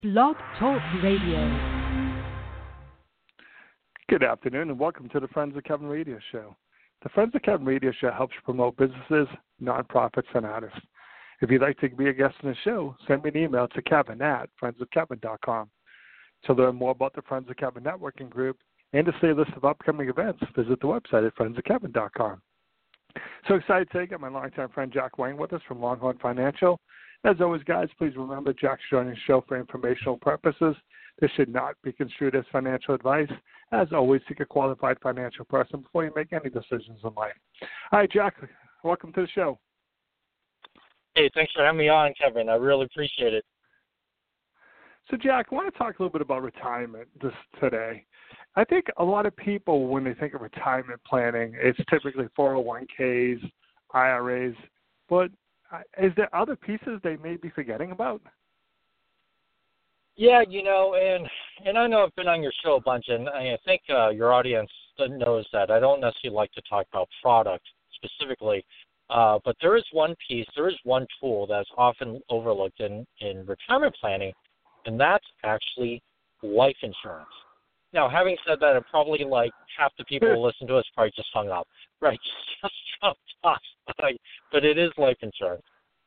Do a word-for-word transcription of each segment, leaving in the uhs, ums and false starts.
Blog Talk Radio. Good afternoon and welcome to the Friends of Kevin Radio Show. The Friends of Kevin Radio Show helps promote businesses, nonprofits, and artists. If you'd like to be a guest on the show, send me an email to kevin at friends of kevin dot com. To learn more about the Friends of Kevin networking group and to see a list of upcoming events, visit the website at friends of kevin dot com. So excited today to get my longtime friend Jack Wang with us from Longhorn Financial. As always, guys, please remember Jack's joining the show for informational purposes. This should not be construed as financial advice. As always, seek a qualified financial person before you make any decisions in life. All right, Jack, welcome to the show. Hey, thanks for having me on, Kevin. I really appreciate it. So, Jack, I want to talk a little bit about retirement this today. I think a lot of people, when they think of retirement planning, it's typically four oh one k's, I R As, but is there other pieces they may be forgetting about? Yeah, you know, and and I know I've been on your show a bunch, and I think uh, your audience knows that I don't necessarily like to talk about product specifically, uh, but there is one piece, there is one tool that's often overlooked in, in retirement planning, and that's actually life insurance. Now, having said that, I'm probably like half the people who listen to us probably just hung up. Right, just dropped off. But it is life insurance.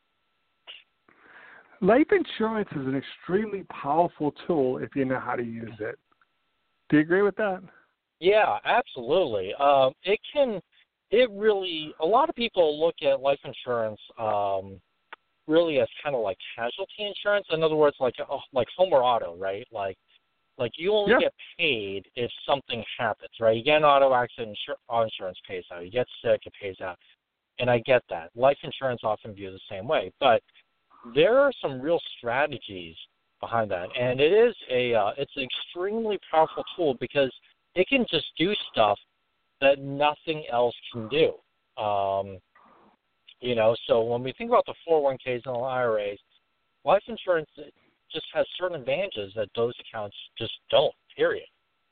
Life insurance is an extremely powerful tool if you know how to use it. Do you agree with that? Yeah, absolutely. Um, it can, it really, a lot of people look at life insurance um, really as kind of like casualty insurance. In other words, like oh, like home or auto, right? Like, Like you only yeah. get paid if something happens, right? You get an auto accident, insur- insurance pays out. You get sick, it pays out. And I get that. Life insurance often viewed the same way. But there are some real strategies behind that. And it is a, uh, it's an extremely powerful tool because it can just do stuff that nothing else can do. Um, you know, so when we think about the four oh one k's and the I R As, life insurance just has certain advantages that those accounts just don't, period.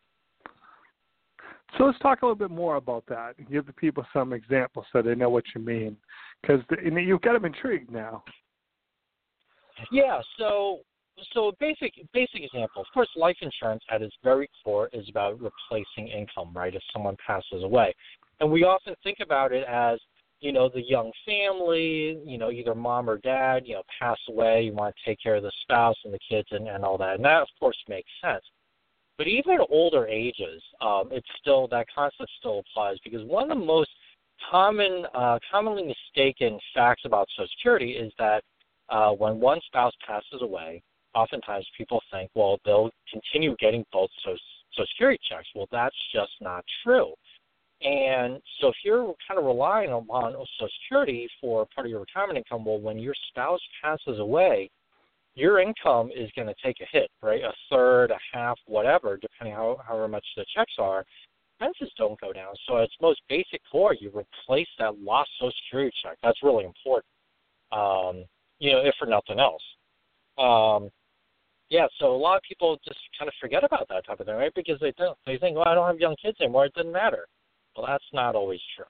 So let's talk a little bit more about that. Give the people some examples so they know what you mean, because you've got them intrigued now. Yeah, so so basic basic example. Of course, life insurance at its very core is about replacing income, right, if someone passes away. And we often think about it as, you know, the young family, you know, either mom or dad, you know, pass away, you want to take care of the spouse and the kids and, and all that. And that, of course, makes sense. But even at older ages, um, it's still, that concept still applies because one of the most common, uh, commonly mistaken facts about Social Security is that uh, when one spouse passes away, oftentimes people think, well, they'll continue getting both Social Security checks. Well, that's just not true. And so if you're kind of relying on Social Security for part of your retirement income, well, when your spouse passes away, your income is going to take a hit, right? A third, a half, whatever, depending how however much the checks are. Expenses don't go down. So at its most basic core, you replace that lost Social Security check. That's really important, um, you know, if for nothing else. Um, yeah, so a lot of people just kind of forget about that type of thing, right? Because they don't. They think, well, I don't have young kids anymore. It doesn't matter. Well, that's not always true.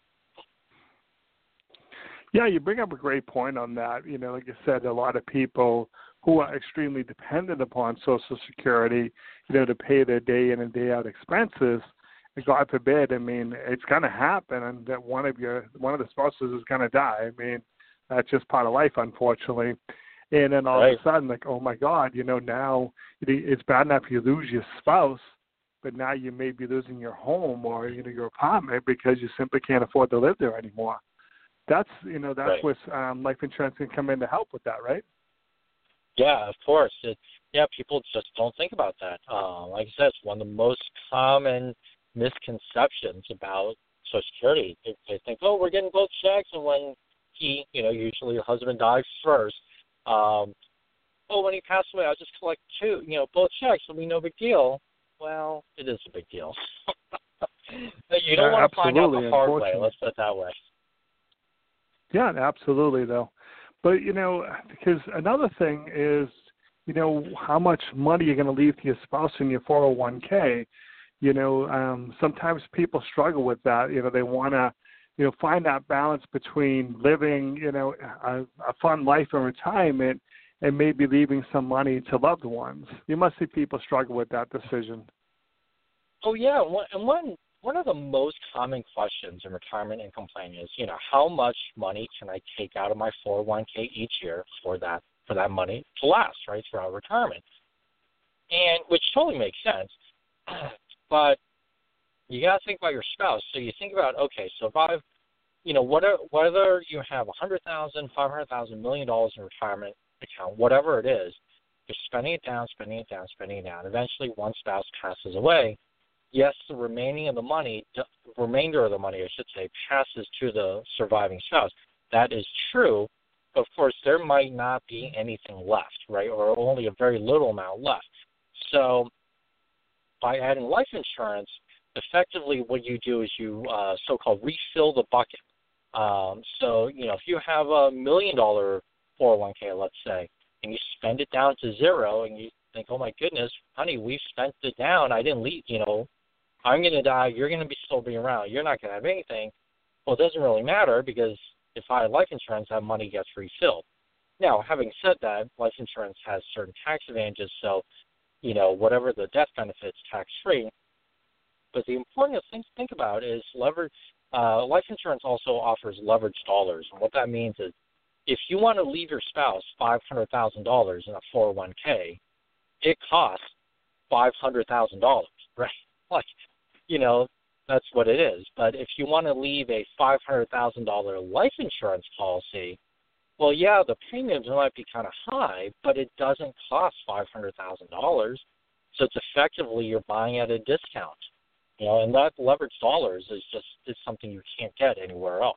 Yeah, you bring up a great point on that. You know, like you said, a lot of people who are extremely dependent upon Social Security, you know, to pay their day in and day out expenses. And God forbid, I mean, it's going to happen, and that one of your one of the spouses is going to die. I mean, that's just part of life, unfortunately. And then all right. of a sudden, like, oh my God, you know, now it's bad enough you lose your spouse, but now you may be losing your home or, you know, your apartment because you simply can't afford to live there anymore. That's, you know, that's right. where um, life insurance can come in to help with that, right? Yeah, of course. It, yeah, people just don't think about that. Uh, like I said, it's one of the most common misconceptions about Social Security. They, they think, oh, we're getting both checks, and when he, you know, usually your husband dies first, um, oh, when he passed away, I'll just collect two, you know, both checks. It'll be no big deal. Well, it is a big deal. You don't uh, want to find out the hard way. Let's put it that way. Yeah, absolutely, though. But, you know, because another thing is, you know, how much money you're going to leave to your spouse in your four oh one k. You know, um, sometimes people struggle with that. You know, they want to, you know, find that balance between living, you know, a, a fun life in retirement and maybe leaving some money to loved ones. You must see people struggle with that decision. Oh, yeah. And one, one of the most common questions in retirement income planning is, you know, how much money can I take out of my four oh one k each year for that for that money to last, right, throughout retirement? And which totally makes sense. But you got to think about your spouse. So you think about, okay, so if I've, you know, whether, whether you have one hundred thousand dollars, five hundred thousand dollars, million dollars in retirement account, whatever it is, you're spending it down, spending it down, spending it down. Eventually, one spouse passes away. Yes, the remaining of the money, the remainder of the money, I should say, passes to the surviving spouse. That is true. Of course, there might not be anything left, right, or only a very little amount left. So by adding life insurance, effectively what you do is you uh, so-called refill the bucket. Um, so, you know, if you have a million-dollar four oh one k, let's say, and you spend it down to zero and you think, oh, my goodness, honey, we've spent it down. I didn't leave, you know, I'm going to die. You're going to be still be around. You're not going to have anything. Well, it doesn't really matter because if I have life insurance, that money gets refilled. Now, having said that, life insurance has certain tax advantages. So, you know, whatever the death benefit's tax-free. But the important thing to think about is leverage. Uh, life insurance also offers leveraged dollars. And what that means is if you want to leave your spouse five hundred thousand dollars in a four oh one k, it costs five hundred thousand dollars, right? Like, you know, that's what it is. But if you want to leave a five hundred thousand dollars life insurance policy, well, yeah, the premiums might be kind of high, but it doesn't cost five hundred thousand dollars. So it's effectively you're buying at a discount. You know, and that leveraged dollars is just is something you can't get anywhere else.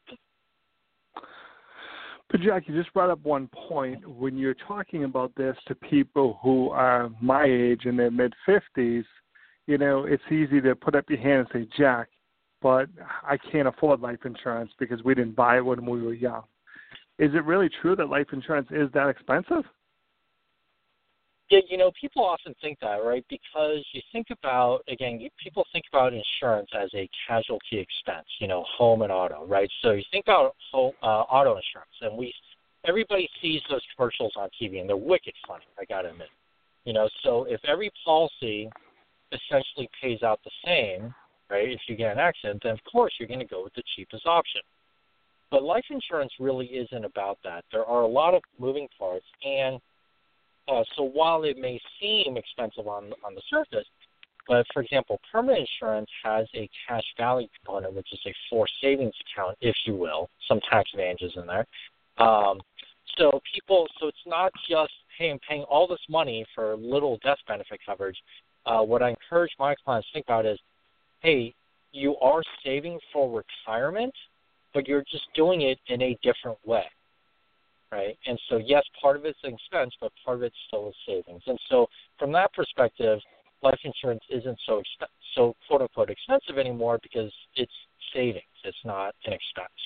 But Jack, you just brought up one point. When you're talking about this to people who are my age in their mid-fifties, you know, it's easy to put up your hand and say, Jack, but I can't afford life insurance because we didn't buy it when we were young. Is it really true that life insurance is that expensive? Yeah, you know, people often think that, right? Because you think about, again, people think about insurance as a casualty expense, you know, home and auto, right? So you think about home, uh, auto insurance, and we, everybody sees those commercials on T V, and they're wicked funny, I got to admit. You know, so if every policy essentially pays out the same, right, if you get an accident, then of course you're going to go with the cheapest option. But life insurance really isn't about that. There are a lot of moving parts, and Uh, so while it may seem expensive on on the surface, but for example, permanent insurance has a cash value component, which is a forced savings account, if you will, some tax advantages in there. Um, so people, so it's not just, hey, I'm paying all this money for little death benefit coverage. Uh, what I encourage my clients to think about is, hey, you are saving for retirement, but you're just doing it in a different way. Right, and so yes, part of it's an expense, but part of it's still a savings. And so, from that perspective, life insurance isn't so exp- so quote unquote expensive anymore because it's savings. It's not an expense.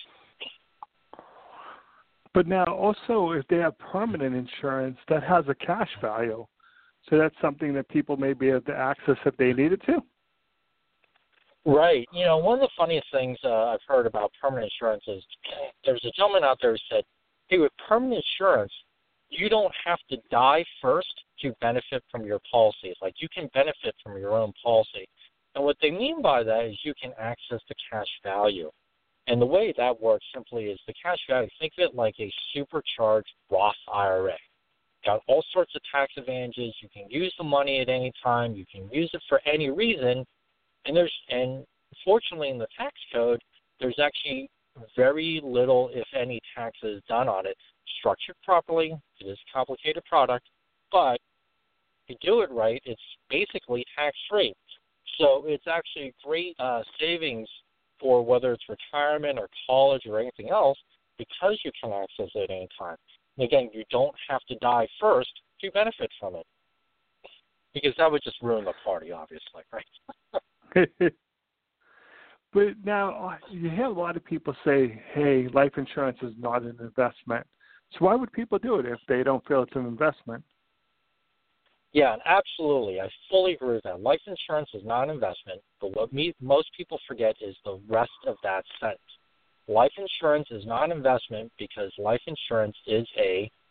But now, also, if they have permanent insurance, that has a cash value. So that's something that people may be able to access if they needed to. Right. You know, one of the funniest things uh, I've heard about permanent insurance is there's a gentleman out there who said, hey, with permanent insurance, you don't have to die first to benefit from your policies. Like, you can benefit from your own policy. And what they mean by that is you can access the cash value. And the way that works simply is the cash value, think of it like a supercharged Roth I R A. Got all sorts of tax advantages. You can use the money at any time. You can use it for any reason. And there's, and fortunately in the tax code, there's actually very little, if any, taxes done on it. Structured properly, it is a complicated product, but if you do it right, it's basically tax-free. So it's actually great uh, savings for whether it's retirement or college or anything else because you can access it at any time. And again, you don't have to die first to benefit from it because that would just ruin the party, obviously, right? But now you hear a lot of people say, hey, life insurance is not an investment. So why would people do it if they don't feel it's an investment? Yeah, absolutely. I fully agree with that. Life insurance is not an investment, but what me, most people forget is the rest of that sentence. Life insurance is not an investment because life insurance is a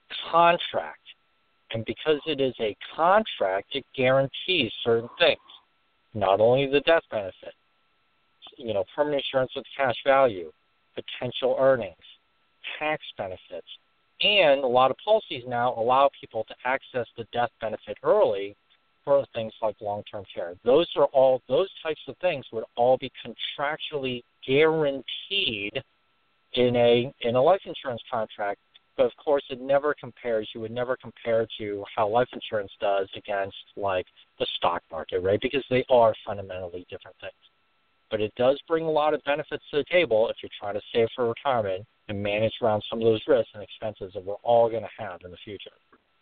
contract. And because it is a contract, it guarantees certain things. Not only the death benefit, you know, permanent insurance with cash value, potential earnings, tax benefits, and a lot of policies now allow people to access the death benefit early for things like long-term care. Those are all, those types of things would all be contractually guaranteed in a in a life insurance contract. But of course, it never compares. You would never compare to how life insurance does against like the stock market, right? Because they are fundamentally different things. But it does bring a lot of benefits to the table if you're trying to save for retirement and manage around some of those risks and expenses that we're all going to have in the future.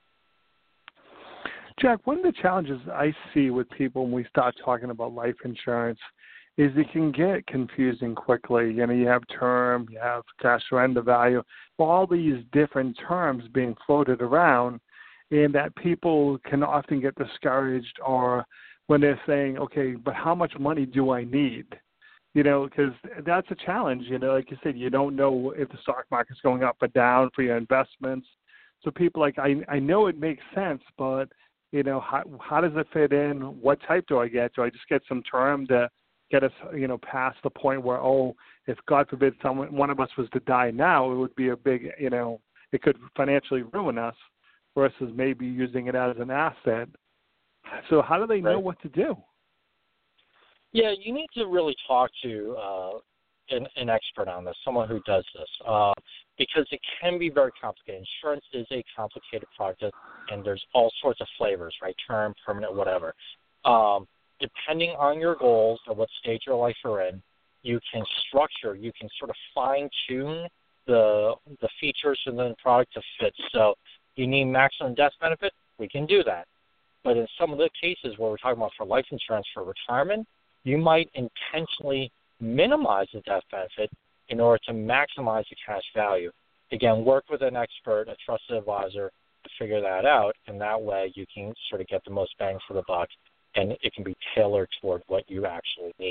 Jack, one of the challenges I see with people when we start talking about life insurance is it can get confusing quickly. You know, you have term, you have cash surrender value, all these different terms being floated around, and that people can often get discouraged or when they're saying, okay, but how much money do I need? You know, because that's a challenge. You know, like you said, you don't know if the stock market's going up or down for your investments. So people like, I, I know it makes sense, but, you know, how, how does it fit in? What type do I get? Do I just get some term to get us, you know, past the point where, oh, if God forbid someone, one of us was to die now, it would be a big, you know, it could financially ruin us versus maybe using it as an asset. So how do they know right. what to do? Yeah, you need to really talk to uh, an, an expert on this, someone who does this, uh, because it can be very complicated. Insurance is a complicated product, and there's all sorts of flavors, right? Term, permanent, whatever. Um, depending on your goals or what stage of your life you're in, you can structure, you can sort of fine-tune the the features in the product to fit. So you need maximum death benefit, we can do that. But in some of the cases where we're talking about for life insurance for retirement, you might intentionally minimize the death benefit in order to maximize the cash value. Again, work with an expert, a trusted advisor, to figure that out, and that way you can sort of get the most bang for the buck, and it can be tailored toward what you actually need.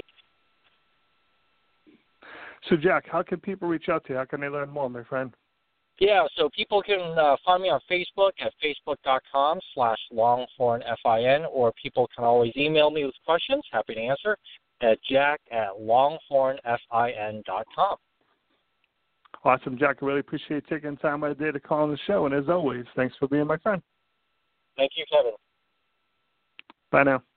So, Jack, how can people reach out to you? How can they learn more, my friend? Yeah, so people can uh, find me on Facebook at facebook.com slash longhornfin, or people can always email me with questions, happy to answer, at jack at longhornfin dot com. Awesome, Jack. I really appreciate you taking time out of the day to call on the show, and as always, thanks for being my friend. Thank you, Kevin. Bye now.